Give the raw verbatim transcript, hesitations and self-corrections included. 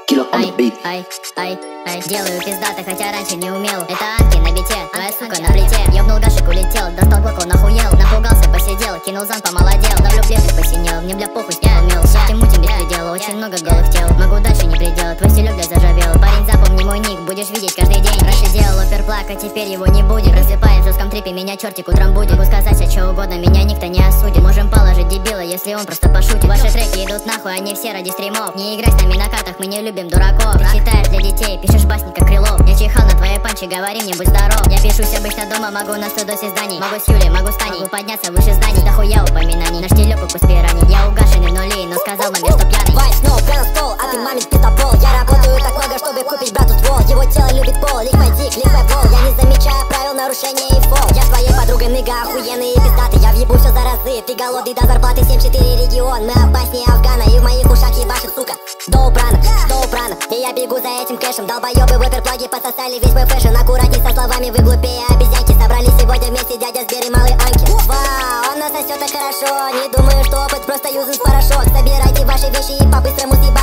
Ай, ай, ай, ай, делаю пиздато, хотя раньше не умел. Это Анки на бите, твоя сука на плите. Ёбнул гашик, улетел, достал блок, он охуел. Напугался, посидел, кинул зан, помолодел. Давлю плетик, посинел, мне бля похуй, я умел. Шахте мутим без предела, очень много голых тел. Могу дальше не предел, твой стилек бля заржавел. Парень, запомни мой ник, будешь видеть каждый день. Раньше делал оперплак, а теперь его не будет. Рассыпая в жестком трипе, меня чертик утром будет. Могу сказать все что угодно, меня никто не осудит. Можем положить дебила, если он просто пошутит. Ваши треки идут нахуй, они все ради стримов. Не играй с нами на картах, мы не любим дураков. Ты читаешь для детей, пишешь басни как Крылов. Я чихал на твои панчи, говори мне, будь здоров. Я пишусь обычно дома, могу на студосе зданий. Могу с Юлей, могу с Таней, могу подняться выше зданий. Да хуя упоминаний, на штилёку пусть пиранит. Я угашенный в нули, но сказал маме, что пьяный. Вайс, но прямо стол, а ты маме пиздобол. Я работаю так много, чтобы купить брату ствол. Его тело любит пол, лик мой дик, лик мой пол. Я не замечаю правил нарушения и фол. Я с твоей подругой ныга, охуенный и пиздатый. Я въебу все за разы, ты голодный до зарплаты. Семь четыре регион, мы опаснее Афгана. И в моих ушах ебашит, сука, до упрана, до упрана. И я бегу за этим кэшем. Долбоёбы в оперплаге пососали весь мой фэшн. Аккуратней со словами, вы глупее обезьянки. Собрались сегодня вместе дядя Сбер и малый Анки. Вау, он насосёт так хорошо. Не думаю, что опыт просто юзан с порошок. Собирайте ваши вещи и по-быстрому съебать.